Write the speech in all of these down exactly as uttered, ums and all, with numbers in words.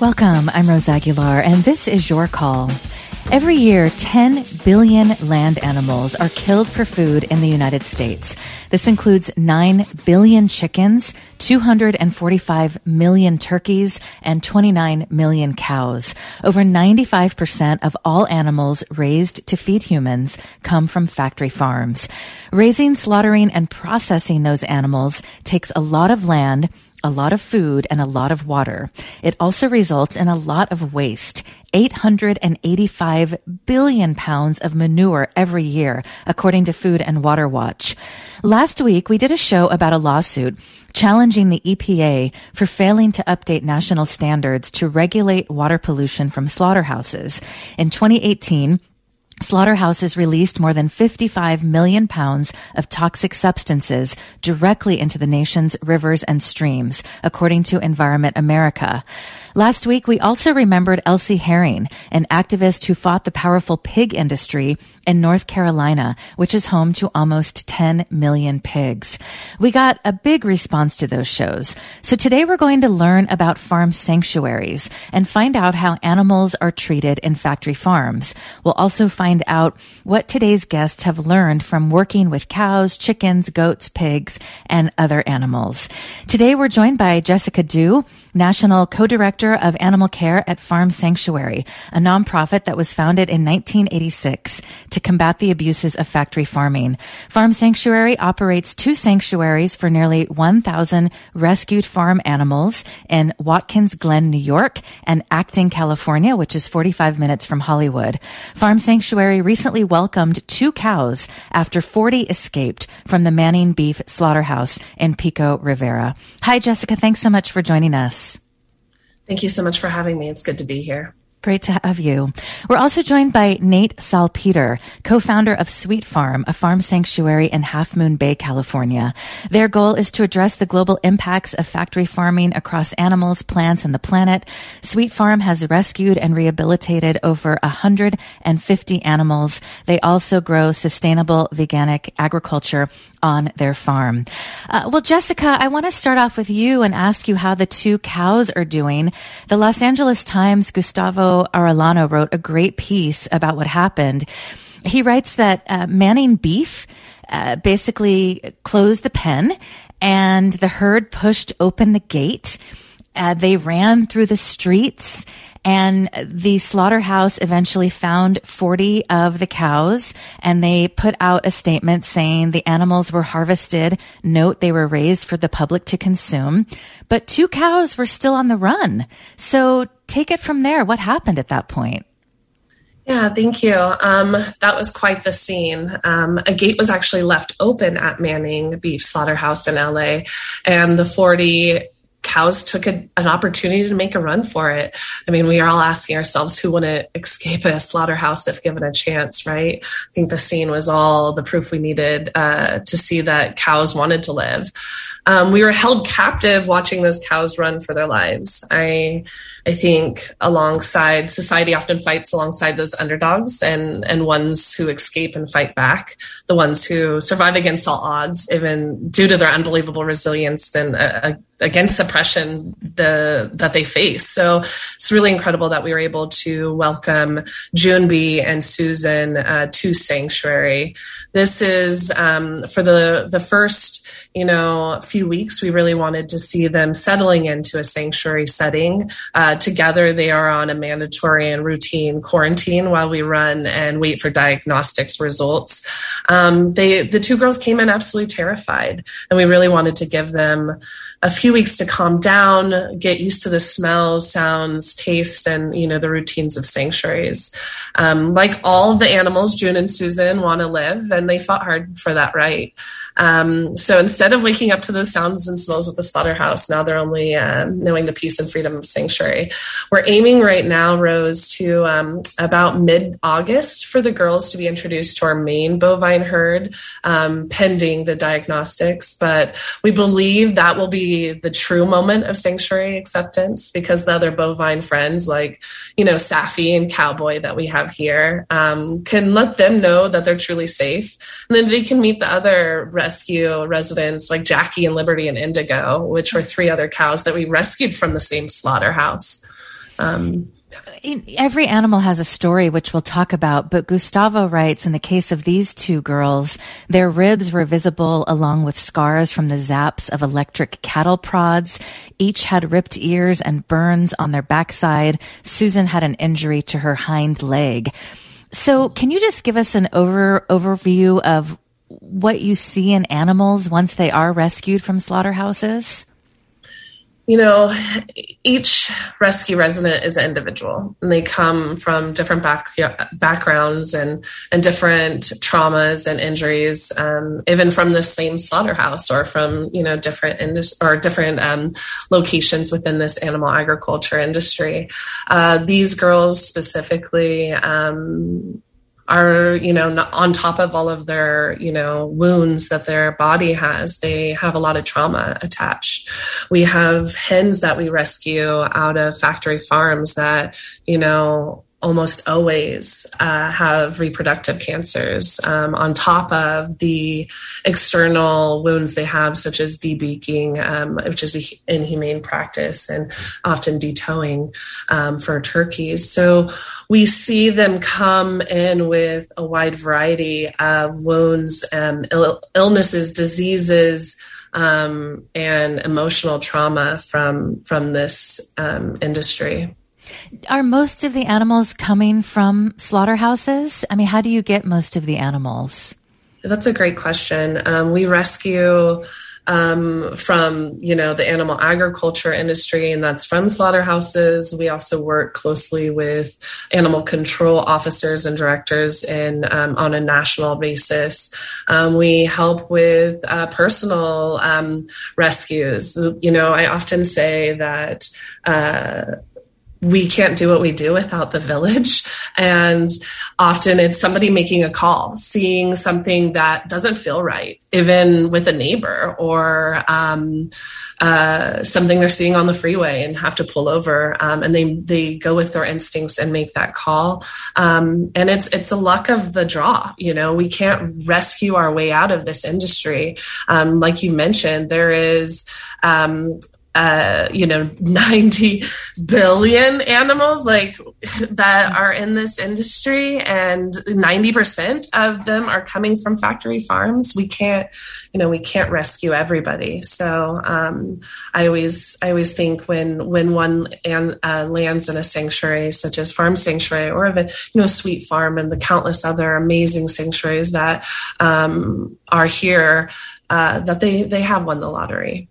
Welcome, I'm Rose Aguilar, and this is Your Call. Every year, ten billion land animals are killed for food in the United States. This includes nine billion chickens, two hundred forty-five million turkeys, and twenty-nine million cows. Over ninety-five percent of all animals raised to feed humans come from factory farms. Raising, slaughtering, and processing those animals takes a lot of land, a lot of food, and a lot of water. It also results in a lot of waste. eight hundred eighty-five billion pounds of manure every year, according to Food and Water Watch. Last week, we did a show about a lawsuit challenging the E P A for failing to update national standards to regulate water pollution from slaughterhouses. In twenty eighteen, slaughterhouses released more than fifty-five million pounds of toxic substances directly into the nation's rivers and streams, according to Environment America. Last week, we also remembered Elsie Herring, an activist who fought the powerful pig industry in North Carolina, which is home to almost ten million pigs. We got a big response to those shows. So today we're going to learn about farm sanctuaries and find out how animals are treated in factory farms. We'll also find out what today's guests have learned from working with cows, chickens, goats, pigs, and other animals. Today we're joined by Jessica Dew, National Co-Director of Animal Care at Farm Sanctuary, a nonprofit that was founded in nineteen eighty-six to combat the abuses of factory farming. Farm Sanctuary operates two sanctuaries for nearly one thousand rescued farm animals in Watkins Glen, New York, and Acton, California, which is forty-five minutes from Hollywood. Farm Sanctuary recently welcomed two cows after forty escaped from the Manning Beef Slaughterhouse in Pico Rivera. Hi, Jessica. Thanks so much for joining us. Thank you so much for having me. It's good to be here. Great to have you. We're also joined by Nate Salpeter, co-founder of Sweet Farm, a farm sanctuary in Half Moon Bay, California. Their goal is to address the global impacts of factory farming across animals, plants, and the planet. Sweet Farm has rescued and rehabilitated over one hundred fifty animals. They also grow sustainable veganic agriculture on their farm. Uh, well, Jessica, I want to start off with you and ask you how the two cows are doing. The Los Angeles Times, Gustavo Arellano wrote a great piece about what happened. He writes that uh, Manning Beef uh, basically closed the pen and the herd pushed open the gate. Uh, they ran through the streets, and the slaughterhouse eventually found forty of the cows, and they put out a statement saying the animals were harvested. Note they were raised for the public to consume, but two cows were still on the run. So take it from there. What happened at that point? Yeah, thank you. Um, that was quite the scene. Um, a gate was actually left open at Manning Beef Slaughterhouse in L A, and the forty cows took a, an opportunity to make a run for it. I mean, we are all asking ourselves who wouldn't escape a slaughterhouse if given a chance, right? I think the scene was all the proof we needed uh, to see that cows wanted to live. Um, we were held captive watching those cows run for their lives. I I think alongside society often fights alongside those underdogs and, and ones who escape and fight back, the ones who survive against all odds, even due to their unbelievable resilience and uh, against oppression the, that they face. So it's really incredible that we were able to welcome Junebee and Susan uh, to Sanctuary. This is um, for the, the first you know, few weeks, we really wanted to see them settling into a sanctuary setting. Uh, together, they are on a mandatory and routine quarantine while we run and wait for diagnostics results. Um, they, the two girls came in absolutely terrified, and we really wanted to give them a few weeks to calm down, get used to the smells, sounds, taste, and, you know, the routines of sanctuaries. Um, like all the animals, June and Susan want to live, and they fought hard for that right. Um, so instead of waking up to those sounds and smells of the slaughterhouse, now they're only um, knowing the peace and freedom of sanctuary. We're aiming right now, Rose, to um, about mid-August for the girls to be introduced to our main bovine herd, um, pending the diagnostics. But we believe that will be the true moment of sanctuary acceptance, because the other bovine friends like, you know, Safi and Cowboy that we have here um, can let them know that they're truly safe. And then they can meet the other rescue residents like Jackie and Liberty and Indigo, which were three other cows that we rescued from the same slaughterhouse. Um, Every animal has a story, which we'll talk about, but Gustavo writes, in the case of these two girls, their ribs were visible along with scars from the zaps of electric cattle prods. Each had ripped ears and burns on their backside. Susan had an injury to her hind leg. So can you just give us an over overview of what you see in animals once they are rescued from slaughterhouses? You know, each rescue resident is an individual, and they come from different back, backgrounds and, and different traumas and injuries, um, even from the same slaughterhouse or from, you know, different indus- or different um, locations within this animal agriculture industry. Uh, these girls specifically, um, are, you know, on top of all of their, you know, wounds that their body has, they have a lot of trauma attached. We have hens that we rescue out of factory farms that, you know, almost always uh, have reproductive cancers um, on top of the external wounds they have, such as debeaking, um, which is an inhumane practice, and often detowing um, for turkeys. So we see them come in with a wide variety of wounds, um, Ill- illnesses, diseases, um, and emotional trauma from from this um, industry. Are most of the animals coming from slaughterhouses? I mean, how do you get most of the animals? That's a great question. Um, we rescue um, from, you know, the animal agriculture industry, and that's from slaughterhouses. We also work closely with animal control officers and directors in, um, on a national basis. Um, we help with uh, personal um, rescues. You know, I often say that uh, we can't do what we do without the village. And often it's somebody making a call, seeing something that doesn't feel right, even with a neighbor, or um, uh, something they're seeing on the freeway and have to pull over. Um, and they, they go with their instincts and make that call. Um, and it's, it's a luck of the draw. You know, we can't rescue our way out of this industry. Um, like you mentioned, there is, um, uh, you know, ninety billion animals like that are in this industry, and ninety percent of them are coming from factory farms. We can't, you know, we can't rescue everybody. So, um, I always, I always think when, when one an, uh, lands in a sanctuary such as Farm Sanctuary, or even, you know, Sweet Farm and the countless other amazing sanctuaries that, um, are here, uh, that they, they have won the lottery.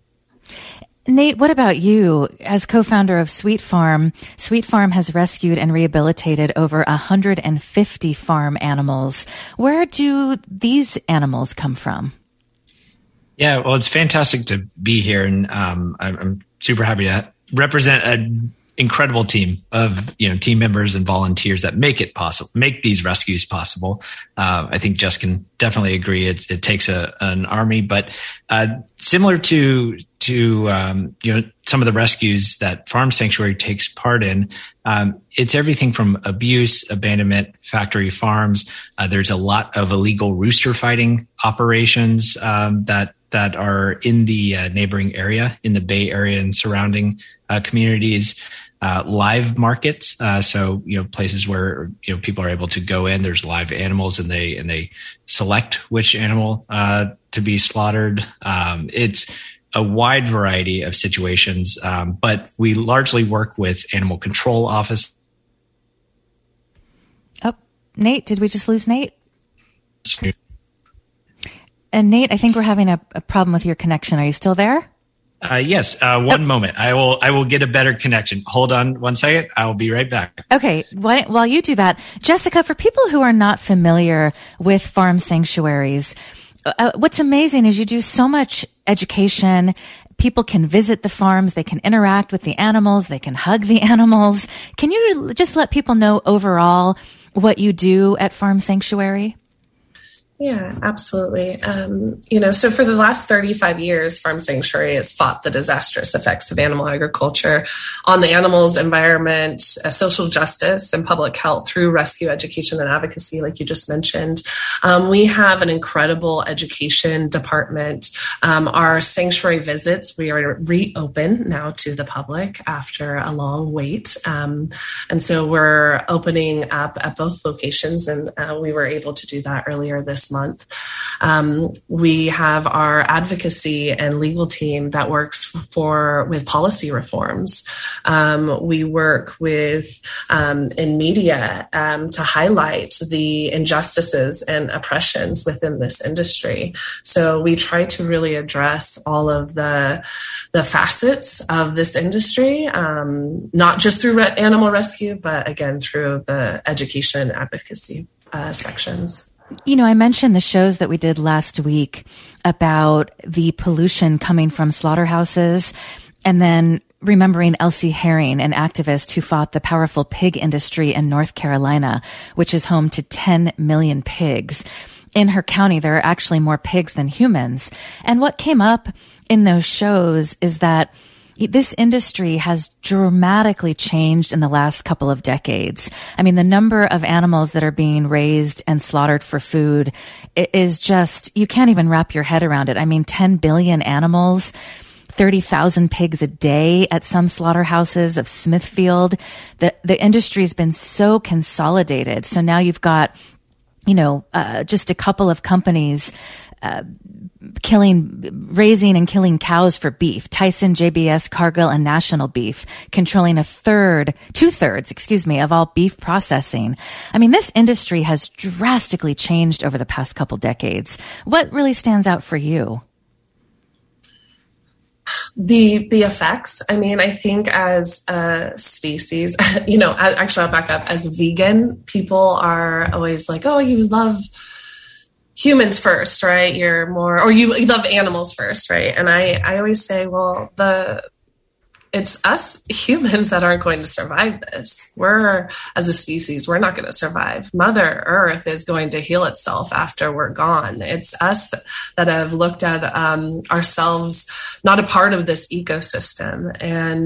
Nate, what about you? As co-founder of Sweet Farm, Sweet Farm has rescued and rehabilitated over one hundred fifty farm animals. Where do these animals come from? Yeah, well, it's fantastic to be here, and um, I'm, I'm super happy to represent an incredible team of, you know, team members and volunteers that make it possible, make these rescues possible. Uh, I think Jess can definitely agree. It's, it takes a, an army, but uh, similar to to um, you know, some of the rescues that Farm Sanctuary takes part in, um, it's everything from abuse, abandonment, factory farms. Uh, there's a lot of illegal rooster fighting operations um, that that are in the uh, neighboring area, in the Bay Area and surrounding uh, communities. Uh, live markets, uh, so you know, places where, you know, people are able to go in. There's live animals, and they and they select which animal uh, to be slaughtered. Um, it's a wide variety of situations, um, but we largely work with animal control office. Oh, Nate, did we just lose Nate? And Nate, I think we're having a, a problem with your connection. Are you still there? Uh, yes. Uh, one oh. moment. I will, I will get a better connection. Hold on one second. I will be right back. Okay. Why, while you do that, Jessica, for people who are not familiar with farm sanctuaries, uh, what's amazing is you do so much education. People can visit the farms. They can interact with the animals. They can hug the animals. Can you just let people know overall what you do at Farm Sanctuary? Yeah, absolutely. Um, you know, so for the last thirty-five years, Farm Sanctuary has fought the disastrous effects of animal agriculture on the animals, environment, uh, social justice, and public health through rescue education and advocacy, like you just mentioned. Um, we have an incredible education department. Um, our sanctuary visits, we are reopened now to the public after a long wait. Um, and so we're opening up at both locations, and uh, we were able to do that earlier this month. Um, we have our advocacy and legal team that works for with policy reforms. Um, we work with um, in media um, to highlight the injustices and oppressions within this industry. So we try to really address all of the the facets of this industry, um, not just through re- animal rescue, but again through the education and advocacy uh, sections. You know, I mentioned the shows that we did last week about the pollution coming from slaughterhouses, and then remembering Elsie Herring, an activist who fought the powerful pig industry in North Carolina, which is home to ten million pigs. In her county, there are actually more pigs than humans. And what came up in those shows is that this industry has dramatically changed in the last couple of decades. I mean, the number of animals that are being raised and slaughtered for food is just, you can't even wrap your head around it. I mean, ten billion animals, thirty thousand pigs a day at some slaughterhouses of Smithfield. The, the industry's been so consolidated. So now you've got, you know, uh, just a couple of companies Uh, killing, raising and killing cows for beef. Tyson, J B S, Cargill, and National Beef, controlling a third, two thirds, excuse me, of all beef processing. I mean, this industry has drastically changed over the past couple decades. What really stands out for you? The the effects. I mean, I think as a species, you know, actually I'll back up. As vegan, people are always like, oh, you love humans first, right? You're more, or you, you love animals first, right? And I, I always say, well, the, it's us humans that aren't going to survive this. We're, as a species, we're not going to survive. Mother Earth is going to heal itself after we're gone. It's us that have looked at um, ourselves not a part of this ecosystem. And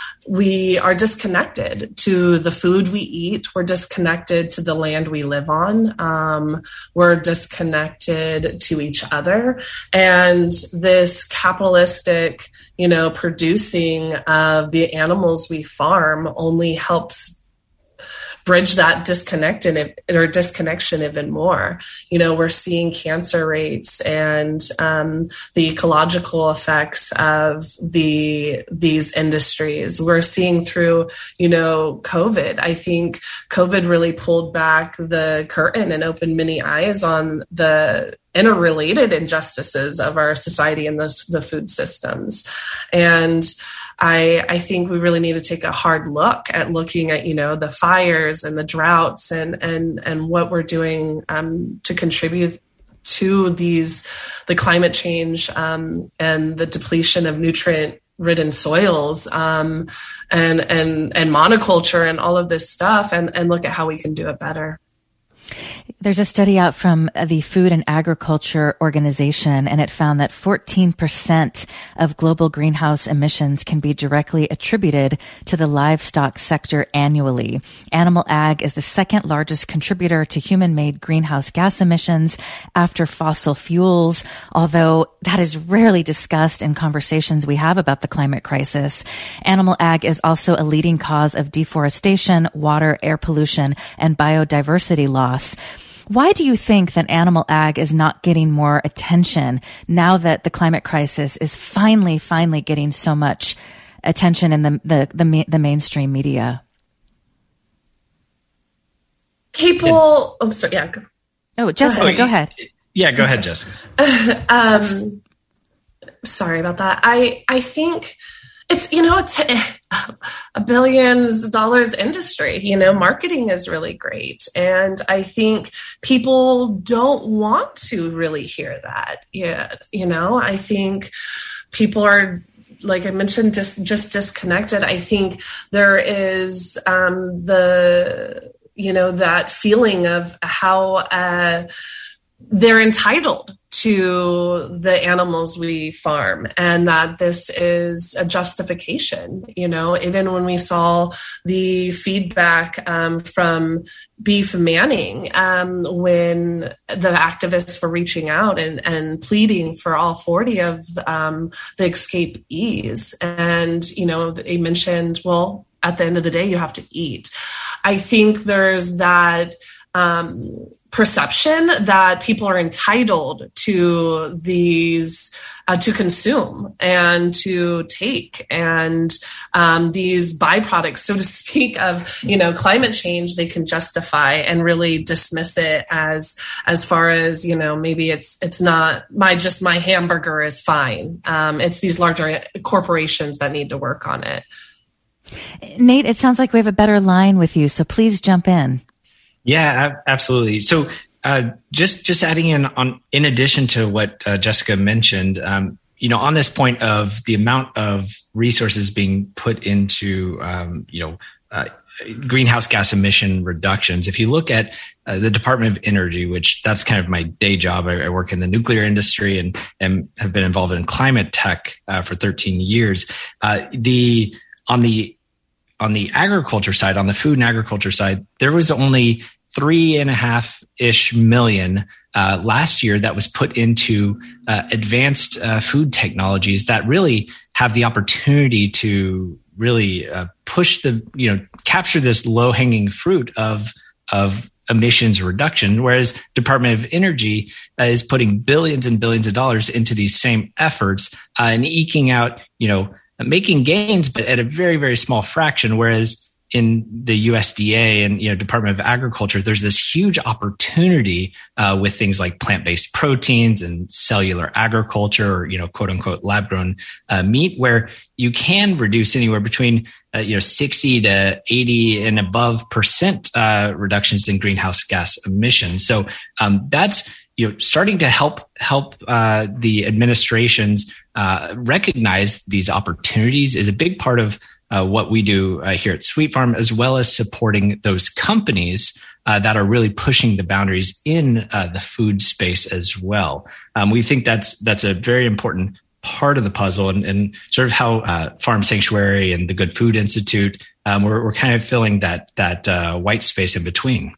we are disconnected to the food we eat. We're disconnected to the land we live on. Um, we're disconnected to each other. And this capitalistic, you know, producing of the animals we farm only helps bridge that disconnect and or disconnection even more. You know, we're seeing cancer rates and um, the ecological effects of the these industries. We're seeing through, you know, COVID. I think COVID really pulled back the curtain and opened many eyes on the interrelated injustices of our society and the, the food systems. And I, I think we really need to take a hard look at looking at, you know, the fires and the droughts and and and what we're doing um, to contribute to these, the climate change um, and the depletion of nutrient-ridden soils um, and and and monoculture and all of this stuff, and and look at how we can do it better. There's a study out from the Food and Agriculture Organization, and it found that fourteen percent of global greenhouse emissions can be directly attributed to the livestock sector annually. Animal ag is the second largest contributor to human-made greenhouse gas emissions after fossil fuels, although that is rarely discussed in conversations we have about the climate crisis. Animal ag is also a leading cause of deforestation, water, air pollution, and biodiversity loss. Why do you think that animal ag is not getting more attention now that the climate crisis is finally, finally getting so much attention in the the the, the mainstream media? People, oh, sorry, yeah. Oh, Jessica, oh, go ahead. Yeah, go ahead, Jessica. um, sorry about that. I I think it's, you know, it's a billions of dollars industry. You know, marketing is really great. And I think people don't want to really hear that. Yeah. You know, I think people are, like I mentioned, just, just disconnected. I think there is um, the, you know, that feeling of how, uh, they're entitled to the animals we farm, and that this is a justification. You know, even when we saw the feedback um, from Beef Manning, um, when the activists were reaching out and, and pleading for all forty of um, the escapees, and, you know, they mentioned, well, at the end of the day, you have to eat. I think there's that um, perception that people are entitled to these, uh, to consume and to take, and um, these byproducts, so to speak, of, you know, climate change, they can justify and really dismiss it as, as far as, you know, maybe it's, it's not my, just my hamburger is fine. Um, it's these larger corporations that need to work on it. Nate, it sounds like we have a better line with you, so please jump in. Yeah, absolutely. So uh, just just adding in on, in addition to what uh, Jessica mentioned, um, you know, on this point of the amount of resources being put into, um, you know, uh, greenhouse gas emission reductions. If you look at uh, the Department of Energy, which that's kind of my day job, I, I work in the nuclear industry and, and have been involved in climate tech uh, for thirteen years. Uh, the on the On the agriculture side, on the food and agriculture side, there was only three and a half ish million uh, last year that was put into uh, advanced uh, food technologies that really have the opportunity to really uh, push the, you know, capture this low hanging fruit of, of emissions reduction, whereas Department of Energy uh, is putting billions and billions of dollars into these same efforts uh, and eking out, you know, making gains, but at a very, very small fraction. Whereas in the U S D A and, you know, Department of Agriculture, there's this huge opportunity uh, with things like plant-based proteins and cellular agriculture, or, you know, quote unquote lab grown uh, meat, where you can reduce anywhere between, uh, you know, sixty to eighty and above percent uh, reductions in greenhouse gas emissions. So um, that's, you know, starting to help help uh, the administrations uh, recognize these opportunities is a big part of uh, what we do uh, here at Sweet Farm, as well as supporting those companies uh, that are really pushing the boundaries in uh, the food space as well. Um, we think that's that's a very important part of the puzzle, and, and sort of how uh, Farm Sanctuary and the Good Food Institute, um, we're, we're kind of filling that that uh, white space in between.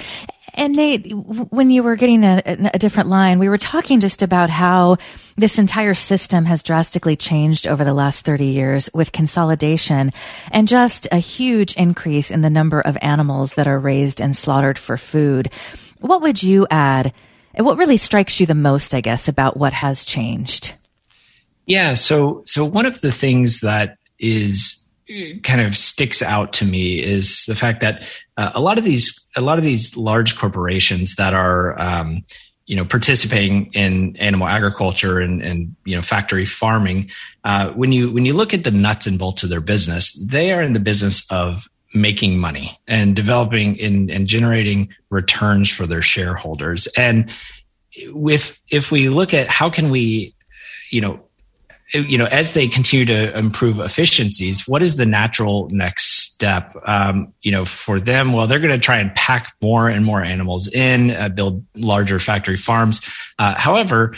And Nate, when you were getting a, a different line, we were talking just about how this entire system has drastically changed over the last thirty years with consolidation and just a huge increase in the number of animals that are raised and slaughtered for food. What would you add? What really strikes you the most, I guess, about what has changed? Yeah, so so one of the things that is kind of sticks out to me is the fact that uh, a lot of these a lot of these large corporations that are um, you know participating in animal agriculture and, and you know factory farming, uh, when you when you look at the nuts and bolts of their business, they are in the business of making money and developing in, and generating returns for their shareholders. And if if we look at how can we, you know. you know, as they continue to improve efficiencies, what is the natural next step, um, you know, for them? Well, they're going to try and pack more and more animals in, uh, build larger factory farms. Uh, however,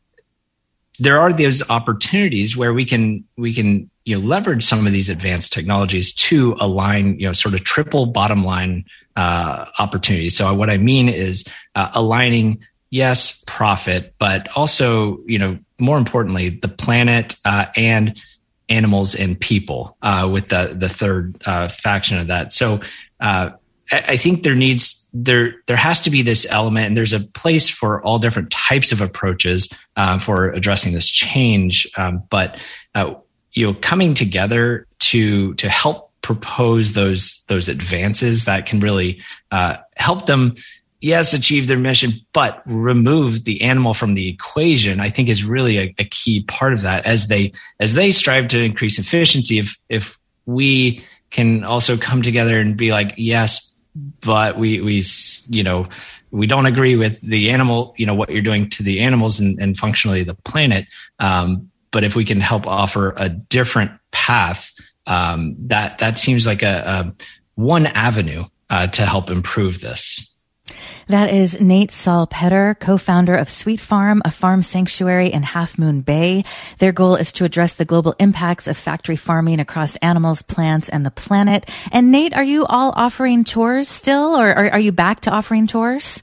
there are those opportunities where we can, we can, you know, leverage some of these advanced technologies to align, you know, sort of triple bottom line, uh, opportunities. So what I mean is, uh, aligning, yes, profit, but also, you know, more importantly, the planet uh, and animals and people uh, with the the third uh, faction of that. So uh, I think there needs there there has to be this element, and there's a place for all different types of approaches uh, for addressing this change. Um, but uh, you know, coming together to to help propose those those advances that can really uh, help them. Yes, achieve their mission, but remove the animal from the equation, I think is really a, a key part of that as they as they strive to increase efficiency. If if we can also come together and be like, yes, but we we you know we don't agree with the animal, you know, what you're doing to the animals and, and functionally the planet. Um, but if we can help offer a different path, um, that that seems like a, a one avenue uh, to help improve this. That is Nate Saul-Petter, co-founder of Sweet Farm, a farm sanctuary in Half Moon Bay. Their goal is to address the global impacts of factory farming across animals, plants, and the planet. And Nate, are you all offering tours still, or are, are you back to offering tours?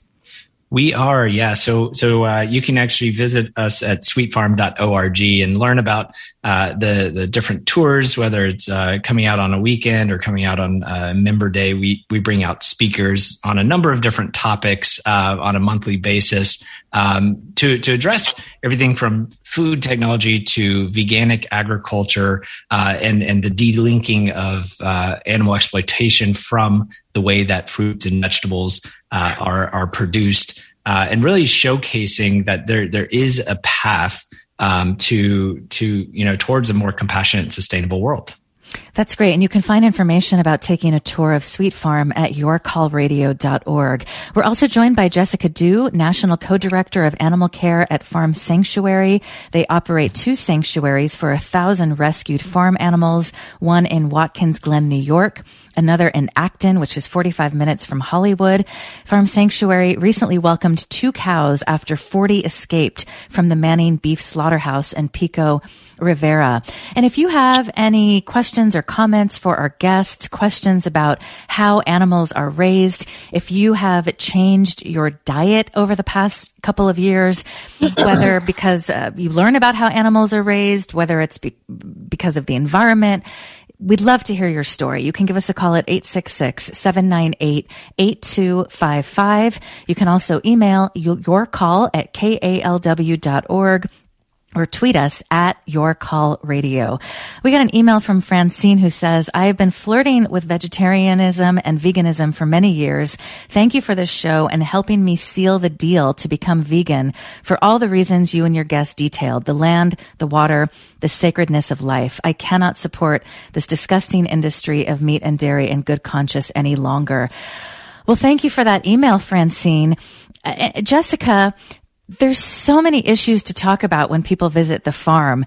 We are, yeah. So, so uh, you can actually visit us at sweet farm dot org and learn about uh, the the different tours, whether it's uh, coming out on a weekend or coming out on uh, Member Day. We we bring out speakers on a number of different topics uh, on a monthly basis um, to to address everything from food technology to veganic agriculture uh, and and the delinking of uh, animal exploitation from the way that fruits and vegetables uh, are are produced. Uh, and really showcasing that there there is a path um, to to you know towards a more compassionate and sustainable world. That's great. And you can find information about taking a tour of Sweet Farm at your call radio dot org. We're also joined by Jessica Du, National Co-Director of Animal Care at Farm Sanctuary. They operate two sanctuaries for a thousand rescued farm animals, one in Watkins Glen, New York, another in Acton, which is forty-five minutes from Hollywood. Farm Sanctuary recently welcomed two cows after forty escaped from the Manning Beef Slaughterhouse in Pico Rivera. And if you have any questions or comments for our guests, questions about how animals are raised, if you have changed your diet over the past couple of years, whether because uh, you learn about how animals are raised, whether it's be- because of the environment, we'd love to hear your story. You can give us a call at eight six six, seven nine eight, eight two five five. You can also email your call at k a l w dot org. or tweet us at Your Call Radio. We got an email from Francine who says, I have been flirting with vegetarianism and veganism for many years. Thank you for this show and helping me seal the deal to become vegan for all the reasons you and your guest detailed, the land, the water, the sacredness of life. I cannot support this disgusting industry of meat and dairy in good conscience any longer. Well, thank you for that email, Francine. Uh, Jessica, there's so many issues to talk about when people visit the farm.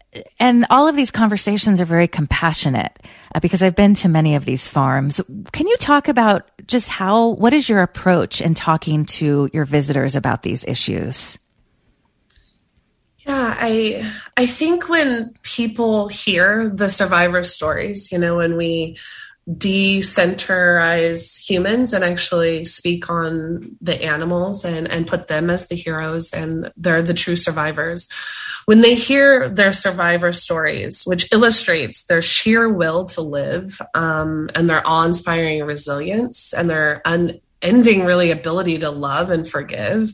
And all of these conversations are very compassionate uh, because I've been to many of these farms. Can you talk about just how, what is your approach in talking to your visitors about these issues? Yeah, I I think when people hear the survivor stories, you know, when we decenterize humans and actually speak on the animals and, and put them as the heroes and they're the true survivors. When they hear their survivor stories, which illustrates their sheer will to live um, and their awe-inspiring resilience and their unending really ability to love and forgive,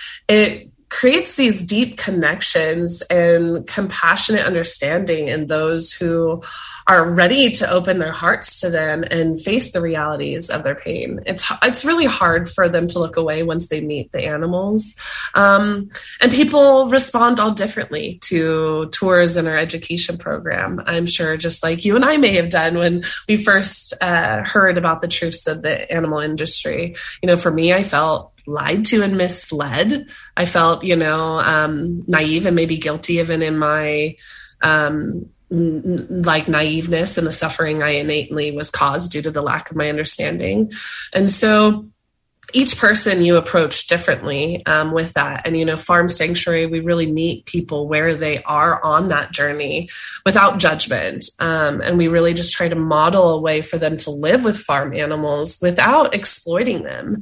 it creates these deep connections and compassionate understanding in those who are ready to open their hearts to them and face the realities of their pain. It's it's really hard for them to look away once they meet the animals. Um, and people respond all differently to tours in our education program. I'm sure just like you and I may have done when we first uh, heard about the truths of the animal industry. You know, for me, I felt lied to and misled. I felt, you know, um, naive and maybe guilty even in my um, n- like naiveness and the suffering I innately was caused due to the lack of my understanding. And so each person you approach differently um, with that. And, you know, Farm Sanctuary, we really meet people where they are on that journey without judgment. Um, and we really just try to model a way for them to live with farm animals without exploiting them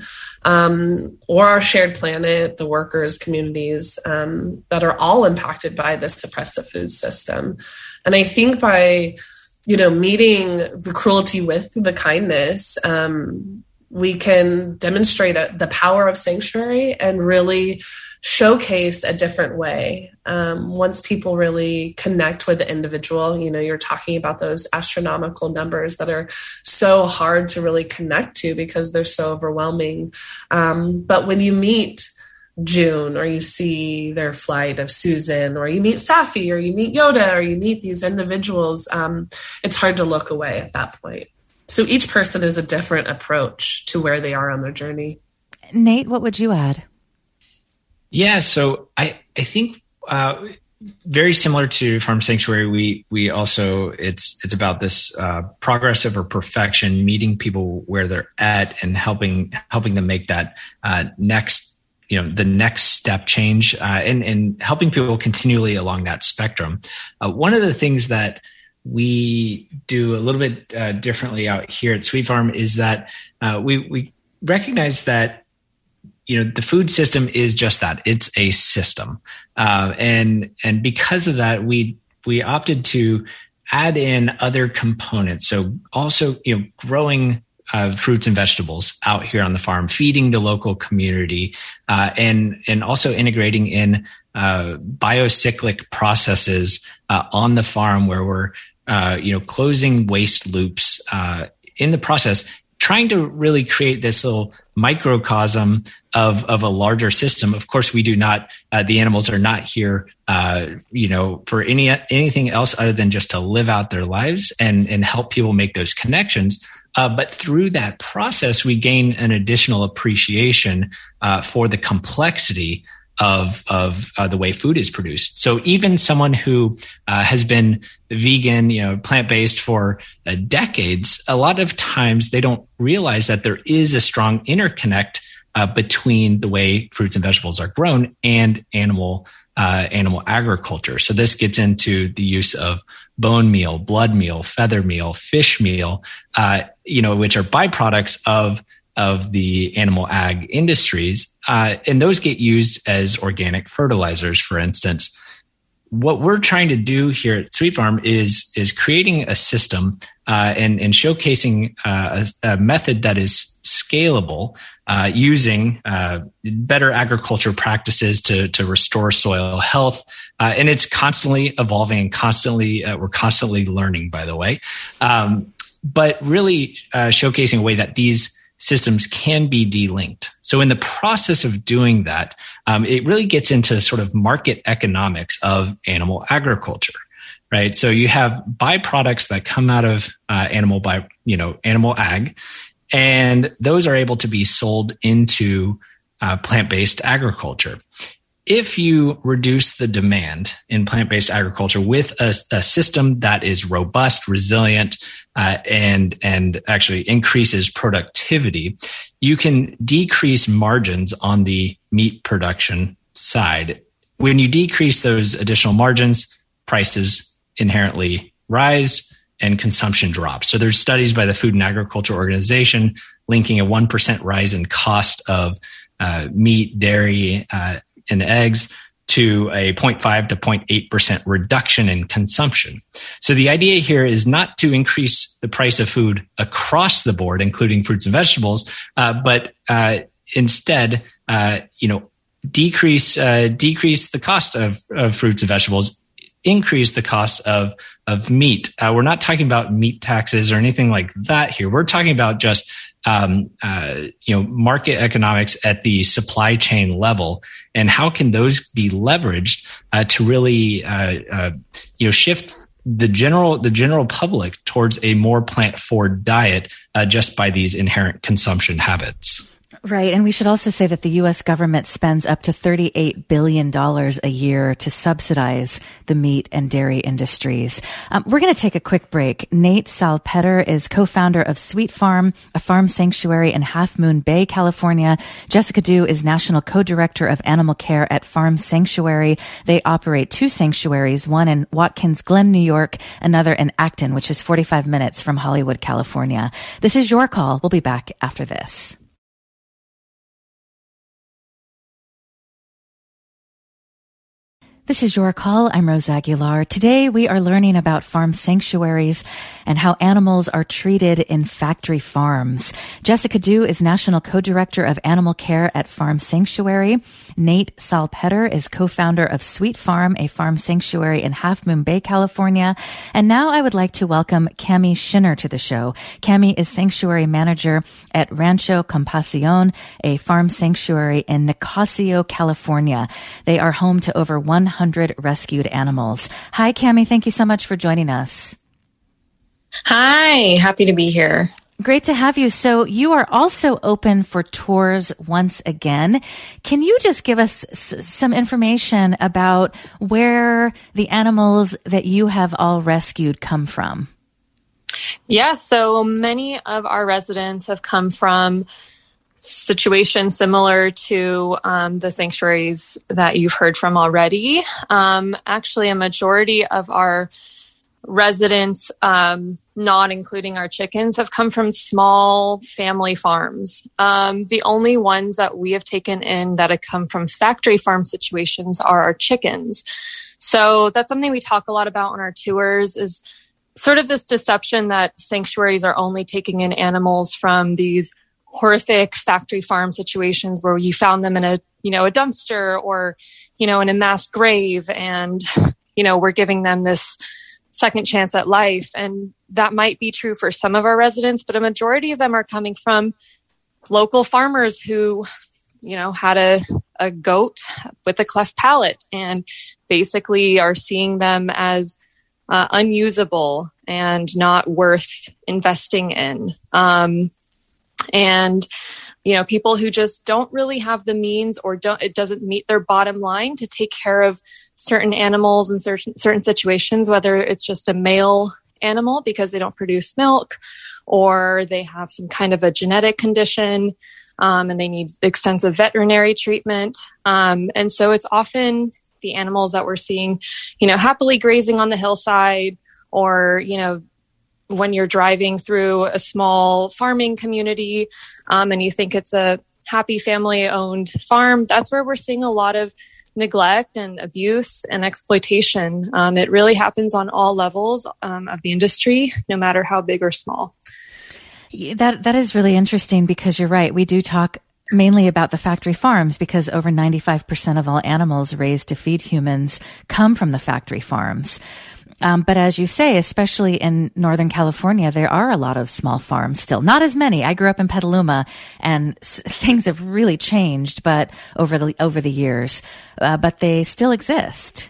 um, or our shared planet, the workers, communities um, that are all impacted by this oppressive food system. And I think by, you know, meeting the cruelty with the kindness, um, we can demonstrate a, the power of sanctuary and really showcase a different way. Um, once people really connect with the individual, you know, you're talking about those astronomical numbers that are so hard to really connect to because they're so overwhelming. Um, but when you meet June, or you see their flight of Susan, or you meet Safi, or you meet Yoda, or you meet these individuals, um, it's hard to look away at that point. So each person is a different approach to where they are on their journey. Nate, what would you add? Yeah, so I, I think uh, very similar to Farm Sanctuary, we we also it's it's about this uh, progress over perfection, meeting people where they're at and helping helping them make that uh, next you know the next step change, uh, and and helping people continually along that spectrum. Uh, one of the things that we do a little bit uh, differently out here at Sweet Farm is that uh, we we recognize that. You know, the food system is just that. It's a system. Uh, and, and because of that, we, we opted to add in other components. So also, you know, growing uh, fruits and vegetables out here on the farm, feeding the local community, uh, and, and also integrating in uh, biocyclic processes uh, on the farm where we're, uh, you know, closing waste loops uh, in the process, trying to really create this little microcosm of, of a larger system. Of course, we do not, uh, the animals are not here, uh, you know, for any, anything else other than just to live out their lives and, and help people make those connections. Uh, but through that process, we gain an additional appreciation, uh, for the complexity of, of, uh, the way food is produced. So even someone who, uh, has been vegan, you know, plant-based for uh, decades, a lot of times they don't realize that there is a strong interconnect, uh, between the way fruits and vegetables are grown and animal, uh, animal agriculture. So this gets into the use of bone meal, blood meal, feather meal, fish meal, uh, you know, which are byproducts of of the animal ag industries. Uh, and those get used as organic fertilizers, for instance. What we're trying to do here at Sweet Farm is, is creating a system uh, and, and showcasing uh, a, a method that is scalable, uh, using uh, better agriculture practices to, to restore soil health. Uh, and it's constantly evolving and constantly, uh, we're constantly learning, by the way. Um, but really uh, showcasing a way that these systems can be delinked. So in the process of doing that, um, it really gets into sort of market economics of animal agriculture, right? So you have byproducts that come out of uh, animal by, you know, animal ag, and those are able to be sold into uh, plant-based agriculture. If you reduce the demand in plant-based agriculture with a, a system that is robust, resilient, uh, and and actually increases productivity, you can decrease margins on the meat production side. When you decrease those additional margins, prices inherently rise and consumption drops. So there's studies by the Food and Agriculture Organization linking a one percent rise in cost of uh, meat, dairy, uh, and eggs to a zero point five to zero point eight percent reduction in consumption. So the idea here is not to increase the price of food across the board, including fruits and vegetables, uh, but uh, instead, uh, you know, decrease uh, decrease the cost of, of fruits and vegetables, increase the cost of of meat. Uh, we're not talking about meat taxes or anything like that here. We're talking about just um, uh, you know market economics at the supply chain level, and how can those be leveraged uh, to really uh, uh, you know shift the general the general public towards a more plant forward diet uh, just by these inherent consumption habits. Right. And we should also say that the U S government spends up to thirty-eight billion dollars a year to subsidize the meat and dairy industries. Um, we're going to take a quick break. Nate Salpeter is co-founder of Sweet Farm, a farm sanctuary in Half Moon Bay, California. Jessica Du is national co-director of animal care at Farm Sanctuary. They operate two sanctuaries, one in Watkins Glen, New York, another in Acton, which is forty-five minutes from Hollywood, California. This is Your Call. We'll be back after this. This is Your Call. I'm Rose Aguilar. Today we are learning about farm sanctuaries and how animals are treated in factory farms. Jessica Du is national co-director of animal care at Farm Sanctuary. Nate Salpeter is co-founder of Sweet Farm, a farm sanctuary in Half Moon Bay, California. And now I would like to welcome Cami Schinner to the show. Cami is sanctuary manager at Rancho Compasión, a farm sanctuary in Nicasio, California. They are home to over one hundred rescued animals. Hi, Cami. Thank you so much for joining us. Hi. Happy to be here. Great to have you. So you are also open for tours once again. Can you just give us s- some information about where the animals that you have all rescued come from? Yeah, so many of our residents have come from situations similar to um, the sanctuaries that you've heard from already. Um, actually, a majority of our residents, um, not including our chickens, have come from small family farms. Um, the only ones that we have taken in that have come from factory farm situations are our chickens. So that's something we talk a lot about on our tours, is sort of this deception that sanctuaries are only taking in animals from these horrific factory farm situations where you found them in a, you know, a dumpster or, you know, in a mass grave, and, you know, we're giving them this second chance at life. And that might be true for some of our residents, but a majority of them are coming from local farmers who, you know, had a, a goat with a cleft palate and basically are seeing them as uh, unusable and not worth investing in. Um, and, you know, people who just don't really have the means, or don't, it doesn't meet their bottom line to take care of certain animals in certain, certain situations, whether it's just a male animal because they don't produce milk, or they have some kind of a genetic condition, um, and they need extensive veterinary treatment. Um, and so it's often the animals that we're seeing, you know, happily grazing on the hillside, or, you know, when you're driving through a small farming community, um, and you think it's a happy family owned farm, that's where we're seeing a lot of neglect and abuse and exploitation. Um, it really happens on all levels um, of the industry, no matter how big or small. That that is really interesting, because you're right. We do talk mainly about the factory farms, because over ninety-five percent of all animals raised to feed humans come from the factory farms. Um, but as you say, especially in Northern California, there are a lot of small farms still. Not as many. I grew up in Petaluma, and s- things have really changed, but over the over the years, uh, but they still exist.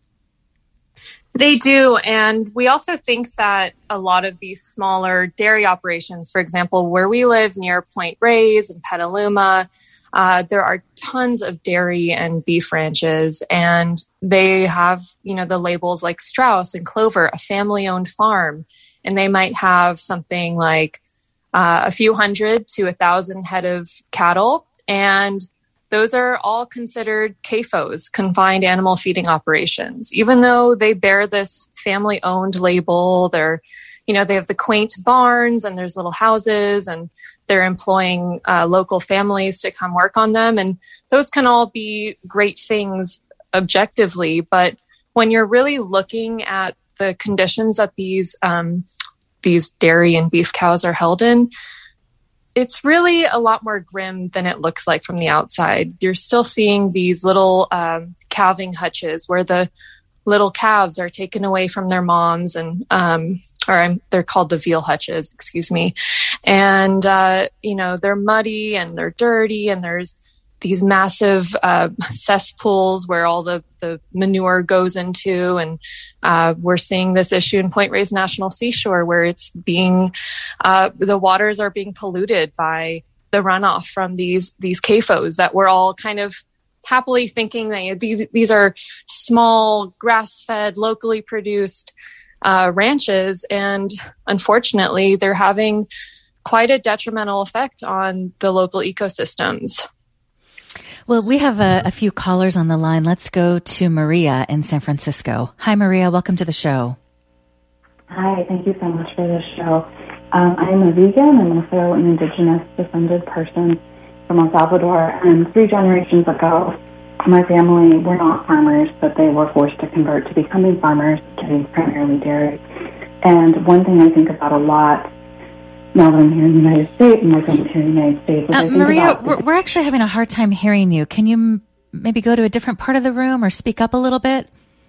They do. And we also think that a lot of these smaller dairy operations, for example, where we live near Point Reyes and Petaluma, uh, there are tons of dairy and beef ranches, and they have, you know, the labels like Strauss and Clover, a family-owned farm, and they might have something like uh, a few hundred to a thousand head of cattle, and those are all considered C A F Os, confined animal feeding operations. Even though they bear this family-owned label, they're, you know, they have the quaint barns and there's little houses, and they're employing uh, local families to come work on them. And those can all be great things objectively. But when you're really looking at the conditions that these um, these dairy and beef cows are held in, it's really a lot more grim than it looks like from the outside. You're still seeing these little um, calving hutches where the little calves are taken away from their moms, and um, or um, they're called the veal hutches, excuse me. And, uh, you know, they're muddy and they're dirty, and there's these massive uh, cesspools where all the, the manure goes into. And uh, we're seeing this issue in Point Reyes National Seashore, where it's being, uh, the waters are being polluted by the runoff from these, these C A F Os that we're all kind of happily thinking that these, these are small, grass-fed, locally produced uh, ranches. And unfortunately, they're having quite a detrimental effect on the local ecosystems. Well, we have a, a few callers on the line. Let's go to Maria in San Francisco. Hi, Maria. Welcome to the show. Hi. Thank you so much for this show. Um, I'm a vegan. I'm also an indigenous descended person from El Salvador. And three generations ago, my family were not farmers, but they were forced to convert to becoming farmers, getting primarily dairy. And one thing I think about a lot now that I'm here in the United States, and my family's here in the United States. Uh, Maria, we're, we're actually having a hard time hearing you. Can you m- maybe go to a different part of the room or speak up a little bit?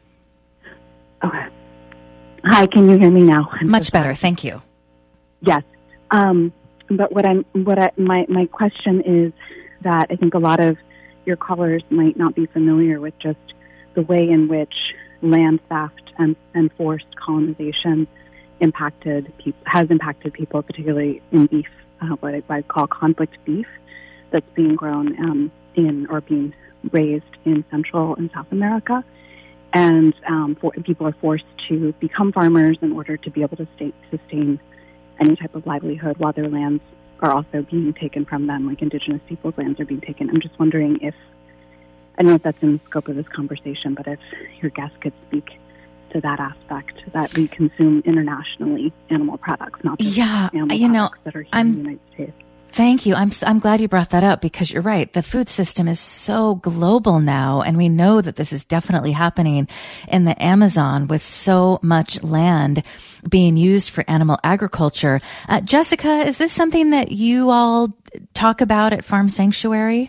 Okay. Hi, can you hear me now? I'm Much so better, thank you. Yes. Um, but what I'm, what I, my, my question is that I think a lot of your callers might not be familiar with just the way in which land theft and, and forced colonization impacted people, has impacted people, particularly in beef, uh, what I, what I call conflict beef, that's being grown um, in or being raised in Central and South America. And um, for, people are forced to become farmers in order to be able to stay, sustain any type of livelihood while their lands are also being taken from them, like indigenous people's lands are being taken. I'm just wondering if, I don't know if that's in the scope of this conversation, but if your guest could speak to that aspect, that we consume internationally animal products, not just yeah, animal you know, products that are here I'm, in the United States. Thank you. I'm I'm glad you brought that up, because you're right. The food system is so global now, and we know that this is definitely happening in the Amazon with so much land being used for animal agriculture. Uh, Jessica, is this something that you all talk about at Farm Sanctuary?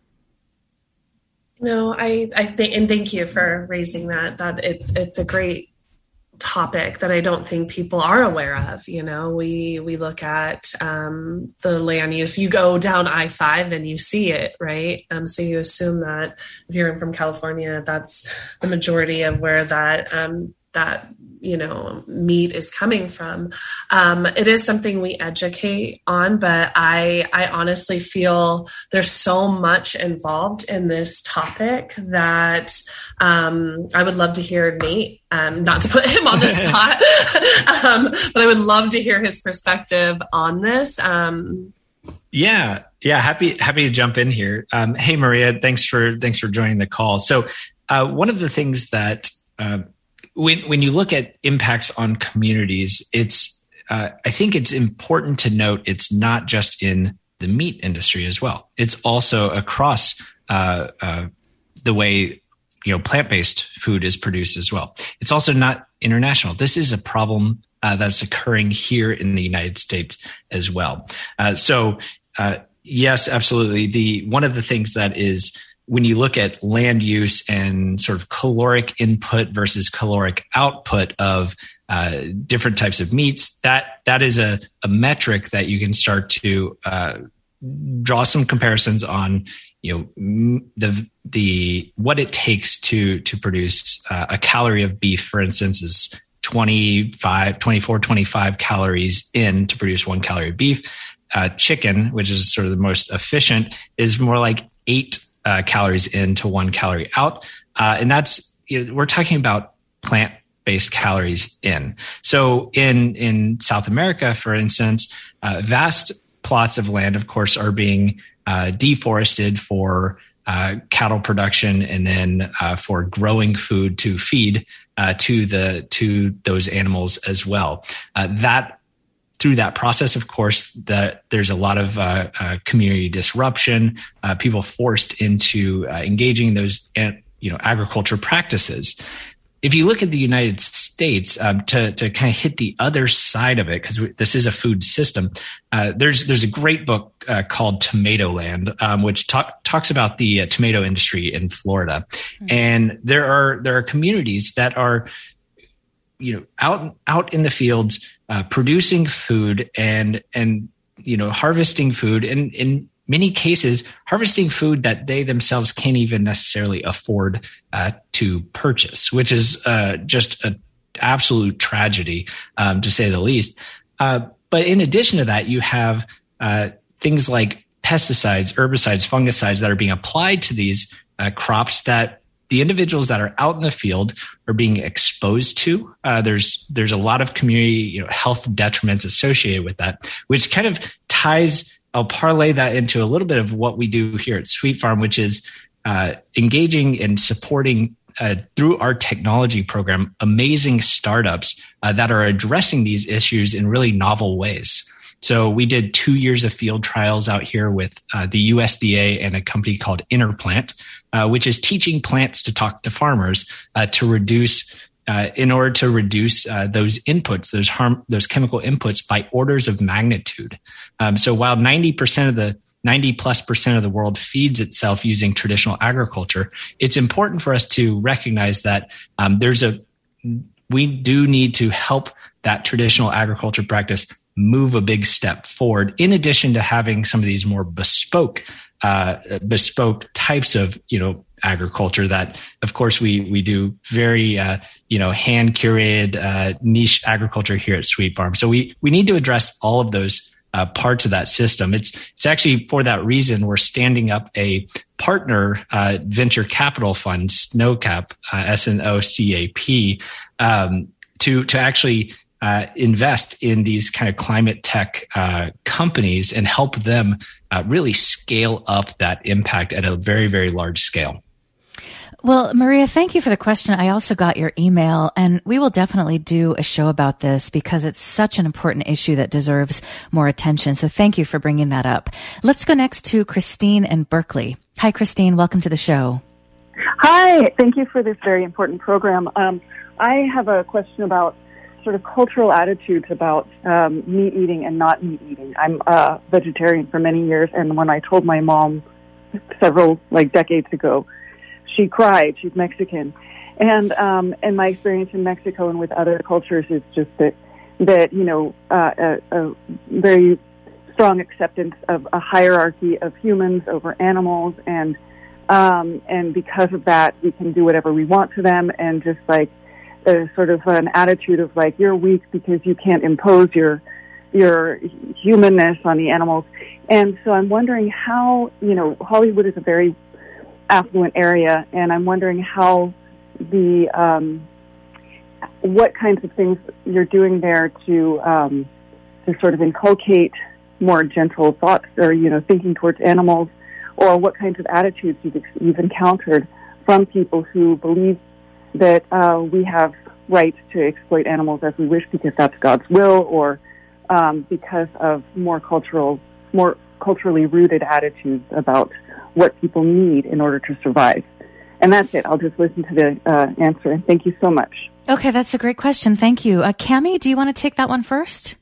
No, I, I think, and thank you for raising that, that it's, it's a great topic that I don't think people are aware of. You know, we, we look at, um, the land use, you go down I five and you see it, right? Um, so you assume that if you're from California, that's the majority of where that, um, that, you know, meat is coming from. Um, it is something we educate on, but I, I honestly feel there's so much involved in this topic that um, I would love to hear Nate, um, not to put him on the spot, um, but I would love to hear his perspective on this. Um, yeah, yeah, happy happy to jump in here. Um, hey, Maria, thanks for thanks for joining the call. So uh, one of the things that uh, When when you look at impacts on communities, it's uh, I think it's important to note it's not just in the meat industry as well. It's also across uh, uh, the way you know plant-based food is produced as well. It's also not international. This is a problem uh, that's occurring here in the United States as well. Uh, so uh, yes, absolutely. The one of the things that is when you look at land use and sort of caloric input versus caloric output of uh, different types of meats, that that is a, a metric that you can start to uh, draw some comparisons on. You know, the the what it takes to to produce uh, a calorie of beef, for instance, is twenty-five, twenty-four, twenty-five calories in to produce one calorie of beef. Uh, chicken, which is sort of the most efficient, is more like eight Uh, calories in to one calorie out. Uh, and that's, you know, we're talking about plant-based calories in. So in, in South America, for instance, uh, vast plots of land, of course, are being uh, deforested for uh, cattle production and then uh, for growing food to feed uh, to the, to those animals as well. Uh, that Through that process, of course, that there's a lot of uh, uh, community disruption, uh, people forced into uh, engaging in those, uh, you know, agriculture practices. If you look at the United States, um, to to kind of hit the other side of it, because this is a food system, uh, there's there's a great book uh, called Tomatoland, um, which talk, talks about the uh, tomato industry in Florida, mm-hmm. and there are there are communities that are, you know, out out in the fields, uh, producing food and and you know harvesting food, and in many cases harvesting food that they themselves can't even necessarily afford uh, to purchase, which is uh, just an absolute tragedy, um, to say the least. Uh, but in addition to that, you have uh, things like pesticides, herbicides, fungicides that are being applied to these uh, crops that the individuals that are out in the field are being exposed to. Uh, there's there's a lot of community you know, health detriments associated with that, which kind of ties, I'll parlay that into a little bit of what we do here at Sweet Farm, which is uh, engaging and supporting uh, through our technology program, amazing startups uh, that are addressing these issues in really novel ways. So we did two years of field trials out here with uh, the U S D A and a company called Interplant, uh, which is teaching plants to talk to farmers uh, to reduce, uh, in order to reduce uh, those inputs, those harm, those chemical inputs by orders of magnitude. Um, so while ninety percent of the ninety plus percent of the world feeds itself using traditional agriculture, it's important for us to recognize that um, there's a, we do need to help that traditional agriculture practice move a big step forward, in addition to having some of these more bespoke, uh, bespoke types of, you know, agriculture that, of course, we we do very uh, you know hand curated uh, niche agriculture here at Sweet Farm. So we we need to address all of those uh, parts of that system. It's it's actually for that reason we're standing up a partner uh, venture capital fund, SNOCAP, uh, S N O C A P, um, to to actually uh, invest in these kind of climate tech uh, companies and help them uh, really scale up that impact at a very, very large scale. Well, Maria, thank you for the question. I also got your email, and we will definitely do a show about this because it's such an important issue that deserves more attention. So thank you for bringing that up. Let's go next to Christine in Berkeley. Hi, Christine. Welcome to the show. Hi. Thank you for this very important program. Um, I have a question about sort of cultural attitudes about um, meat eating and not meat eating. I'm a vegetarian for many years, and when I told my mom several, like, decades ago, she cried. She's Mexican. And um, and my experience in Mexico and with other cultures is just that, that you know, uh, a, a very strong acceptance of a hierarchy of humans over animals. And um, and because of that, we can do whatever we want to them. And just like a sort of an attitude of like, you're weak because you can't impose your your humanness on the animals. And so I'm wondering how, you know, Hollywood is a very affluent area, and I'm wondering how the um, what kinds of things you're doing there to um, to sort of inculcate more gentle thoughts, or you know, thinking towards animals, or what kinds of attitudes you've you've encountered from people who believe that uh, we have rights to exploit animals as we wish because that's God's will, or um, because of more cultural, more culturally rooted attitudes about what people need in order to survive. And that's it. I'll just listen to the uh, answer. Thank you so much. Okay, that's a great question. Thank you. Uh, Cami, do you want to take that one first?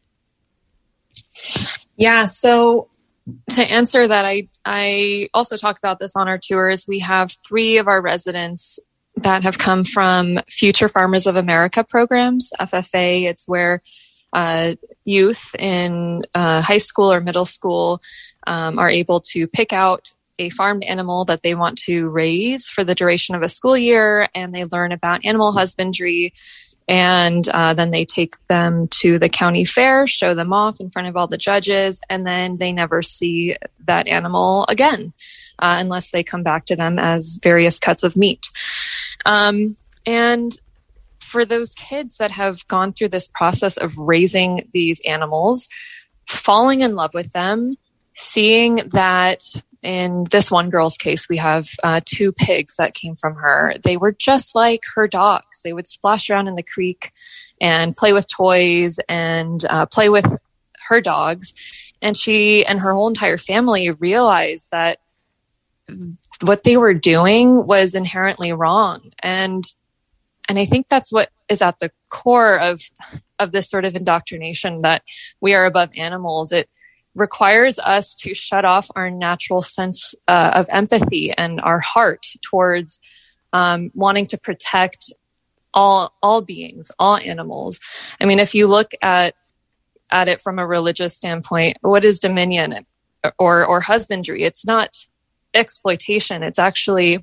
Yeah, so to answer that, I, I also talk about this on our tours. We have three of our residents that have come from Future Farmers of America programs, F F A. It's where uh, youth in uh, high school or middle school um, are able to pick out a farmed animal that they want to raise for the duration of a school year, and they learn about animal husbandry, and uh, then they take them to the county fair, show them off in front of all the judges, and then they never see that animal again uh, unless they come back to them as various cuts of meat. Um, and for those kids that have gone through this process of raising these animals, falling in love with them, seeing that in this one girl's case, we have uh, two pigs that came from her. They were just like her dogs. They would splash around in the creek and play with toys and uh, play with her dogs. And she and her whole entire family realized that what they were doing was inherently wrong. And and I think that's what is at the core of of this sort of indoctrination, that we are above animals. It requires us to shut off our natural sense uh, of empathy and our heart towards um, wanting to protect all all beings, all animals. I mean, if you look at at it from a religious standpoint, what is dominion or or husbandry? It's not exploitation. It's actually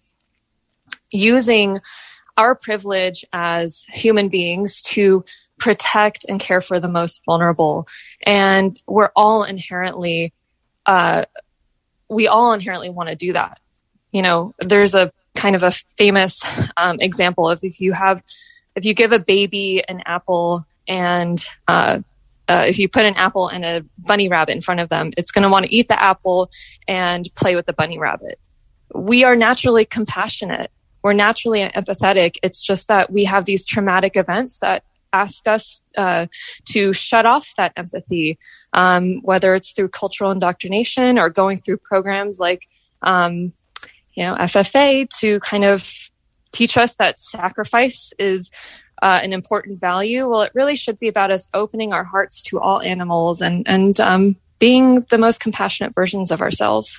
using our privilege as human beings to protect and care for the most vulnerable. And we're all inherently, uh, we all inherently want to do that. You know, there's a kind of a famous um, example of if you have, if you give a baby an apple and uh, uh, if you put an apple and a bunny rabbit in front of them, it's going to want to eat the apple and play with the bunny rabbit. We are naturally compassionate. We're naturally empathetic. It's just that we have these traumatic events that ask us uh, to shut off that empathy, um, whether it's through cultural indoctrination or going through programs like, um, you know, F F A to kind of teach us that sacrifice is uh, an important value. Well, it really should be about us opening our hearts to all animals and and um, being the most compassionate versions of ourselves.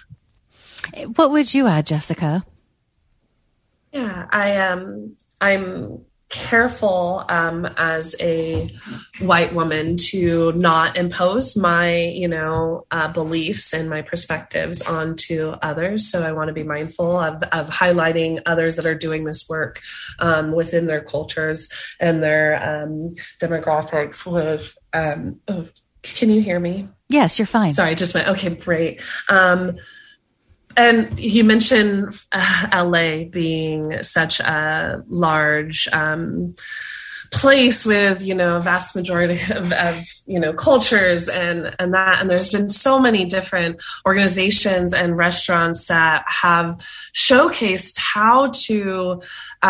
What would you add, Jessica? Yeah, I um, I'm careful um, as a white woman to not impose my, you know, uh, beliefs and my perspectives onto others. So I want to be mindful of, of highlighting others that are doing this work um, within their cultures and their um, demographics with, um, oh, can you hear me? Yes, you're fine. Sorry, I just went, okay, great. Um, And you mentioned uh, L A being such a large um, place with, you know, a vast majority of, of, you know, cultures and, and that. And there's been so many different organizations and restaurants that have showcased how to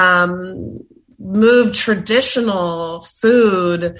um, move traditional food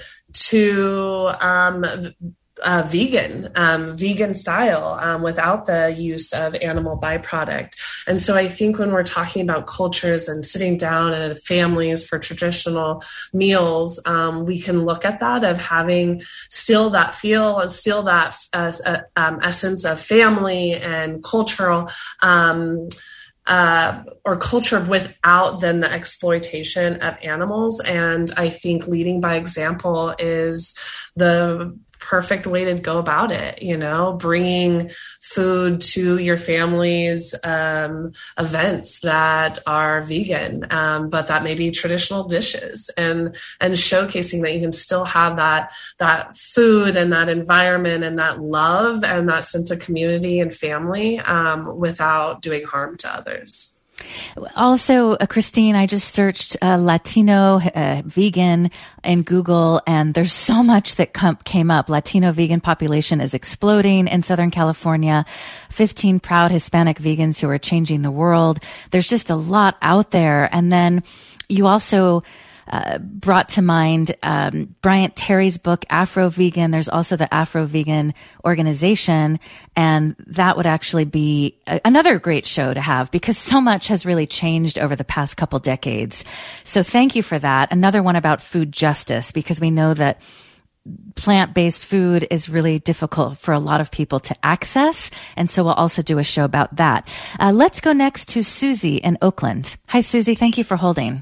to um Uh, vegan, um, vegan style um, without the use of animal byproduct. And so I think when we're talking about cultures and sitting down and families for traditional meals, um, we can look at that of having still that feel and still that uh, uh, um, essence of family and cultural um, Uh, or culture without then the exploitation of animals. And I think leading by example is the perfect way to go about it, you know, bringing food to your family's um, events that are vegan, um, but that may be traditional dishes, and and showcasing that you can still have that that food and that environment and that love and that sense of community and family um, without doing harm to others. Also, uh, Christine, I just searched uh, Latino uh, vegan in Google, and there's so much that com- came up. Latino vegan population is exploding in Southern California. fifteen proud Hispanic vegans who are changing the world. There's just a lot out there. And then you also Uh, brought to mind um, Bryant Terry's book, Afro Vegan. There's also the Afro Vegan organization, and that would actually be a, another great show to have because so much has really changed over the past couple decades. So thank you for that. Another one about food justice, because we know that plant-based food is really difficult for a lot of people to access, and so we'll also do a show about that. Uh, let's go next to Susie in Oakland. Hi, Susie. Thank you for holding.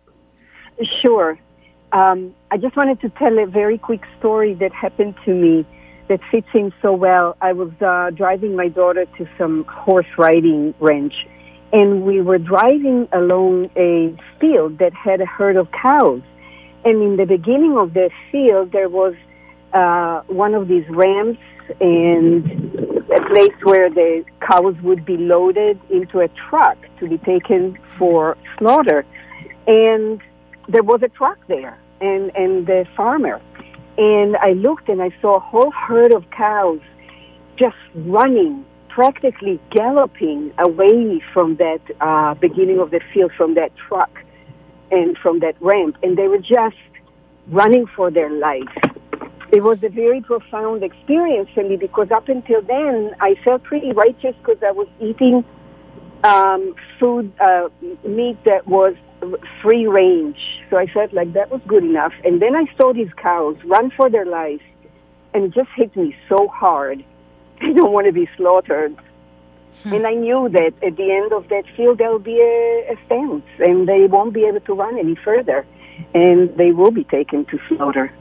Sure. Um, I just wanted to tell a very quick story that happened to me that fits in so well. I was uh, driving my daughter to some horse riding ranch, and we were driving along a field that had a herd of cows. And in the beginning of the field, there was uh, one of these ramps and a place where the cows would be loaded into a truck to be taken for slaughter. And there was a truck there, and, and the farmer. And I looked and I saw a whole herd of cows just running, practically galloping away from that uh, beginning of the field, from that truck and from that ramp. And they were just running for their life. It was a very profound experience for me because up until then, I felt pretty righteous because I was eating um, food, uh, meat that was free range. So I felt like that was good enough. And then I saw these cows run for their life, and it just hit me so hard. They don't want to be slaughtered. Hmm. And I knew that at the end of that field, there will be a, a fence, and they won't be able to run any further, and they will be taken to slaughter.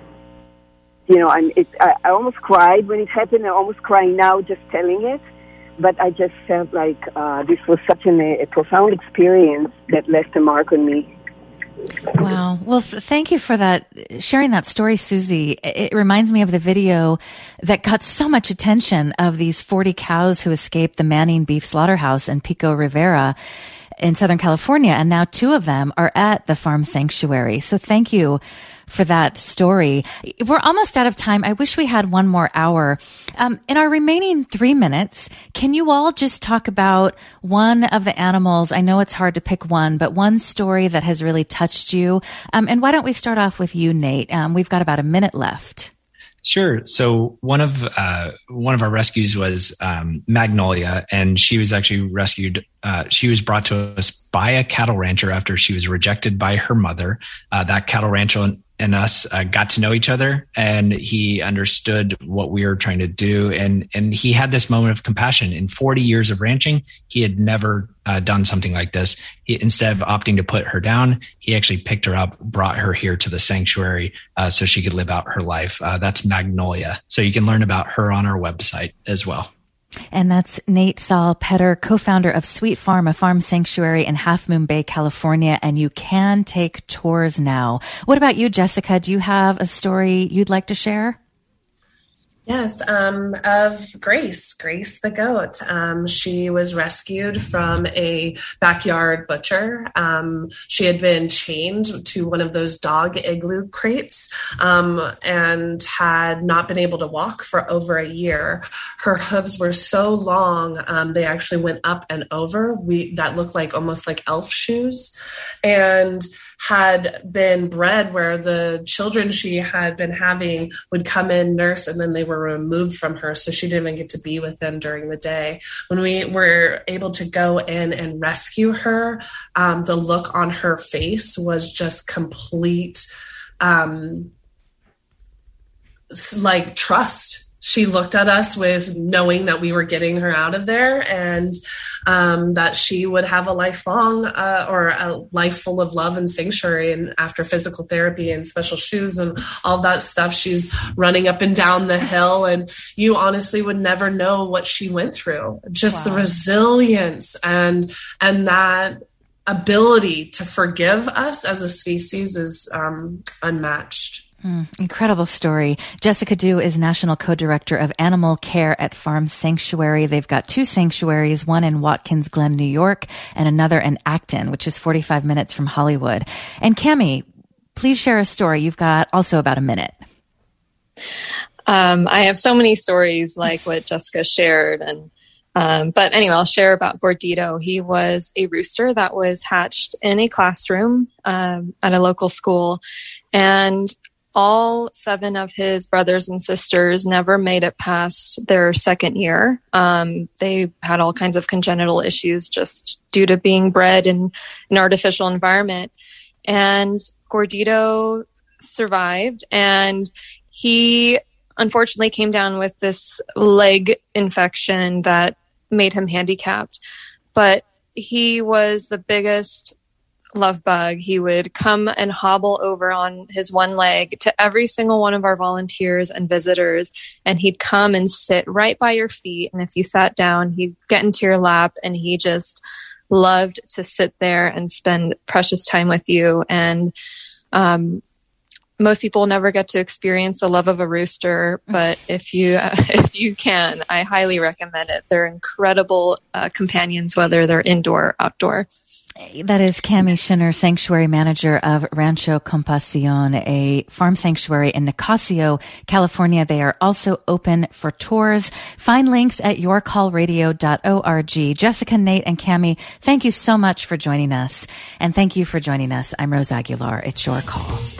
You know, I'm, it, I, I almost cried when it happened. I'm almost crying now just telling it. But I just felt like uh, this was such an, a profound experience that left a mark on me. Wow. Well, th- thank you for that, sharing that story, Susie. It, it reminds me of the video that got so much attention of these forty cows who escaped the Manning Beef Slaughterhouse in Pico Rivera in Southern California. And now two of them are at the farm sanctuary. So thank you for that story. We're almost out of time. I wish we had one more hour. Um, in our remaining three minutes, can you all just talk about one of the animals? I know it's hard to pick one, but one story that has really touched you. Um, and why don't we start off with you, Nate? Um, we've got about a minute left. Sure. So one of uh, one of our rescues was um, Magnolia, and she was actually rescued. Uh, she was brought to us by a cattle rancher after she was rejected by her mother. Uh, that cattle rancher and us uh, got to know each other, and he understood what we were trying to do. And, and he had this moment of compassion. In forty years of ranching, he had never uh, done something like this. He, instead of opting to put her down, he actually picked her up, brought her here to the sanctuary uh, so she could live out her life. Uh, that's Magnolia. So you can learn about her on our website as well. And that's Nate Saul-Petter, co-founder of Sweet Farm, a farm sanctuary in Half Moon Bay, California. And you can take tours now. What about you, Jessica? Do you have a story you'd like to share? Yes, um, of Grace, Grace the goat. Um, she was rescued from a backyard butcher. Um, she had been chained to one of those dog igloo crates um, and had not been able to walk for over a year. Her hooves were so long, um, they actually went up and over. We that looked like almost like elf shoes. And had been bred where the children she had been having would come in, nurse, and then they were removed from her. So she didn't even get to be with them during the day. When we were able to go in and rescue her, um, the look on her face was just complete, um, like trust. She looked at us with knowing that we were getting her out of there, and um, that she would have a lifelong uh, or a life full of love and sanctuary. And after physical therapy and special shoes and all that stuff, she's running up and down the hill, and you honestly would never know what she went through. Just wow. The resilience and and that ability to forgive us as a species is um, unmatched. Mm, incredible story. Jessica Du is National Co-Director of Animal Care at Farm Sanctuary. They've got two sanctuaries, one in Watkins Glen, New York, and another in Acton, which is forty-five minutes from Hollywood. And Cami, please share a story. You've got also about a minute. Um, I have so many stories like what Jessica shared. and um, But anyway, I'll share about Gordito. He was a rooster that was hatched in a classroom um, at a local school. And all seven of his brothers and sisters never made it past their second year. Um, they had all kinds of congenital issues just due to being bred in an artificial environment. And Gordito survived, and he unfortunately came down with this leg infection that made him handicapped. But he was the biggest love bug. He would come and hobble over on his one leg to every single one of our volunteers and visitors, and he'd come and sit right by your feet. And if you sat down, he'd get into your lap, and he just loved to sit there and spend precious time with you. And um, most people never get to experience the love of a rooster, but if you uh, if you can, I highly recommend it. They're incredible uh, companions, whether they're indoor or outdoor. That is Cami Schinner, Sanctuary Manager of Rancho Compasión, a farm sanctuary in Nicasio, California. They are also open for tours. Find links at your call radio dot org. Jessica, Nate, and Cami, thank you so much for joining us. And thank you for joining us. I'm Rose Aguilar. It's Your Call.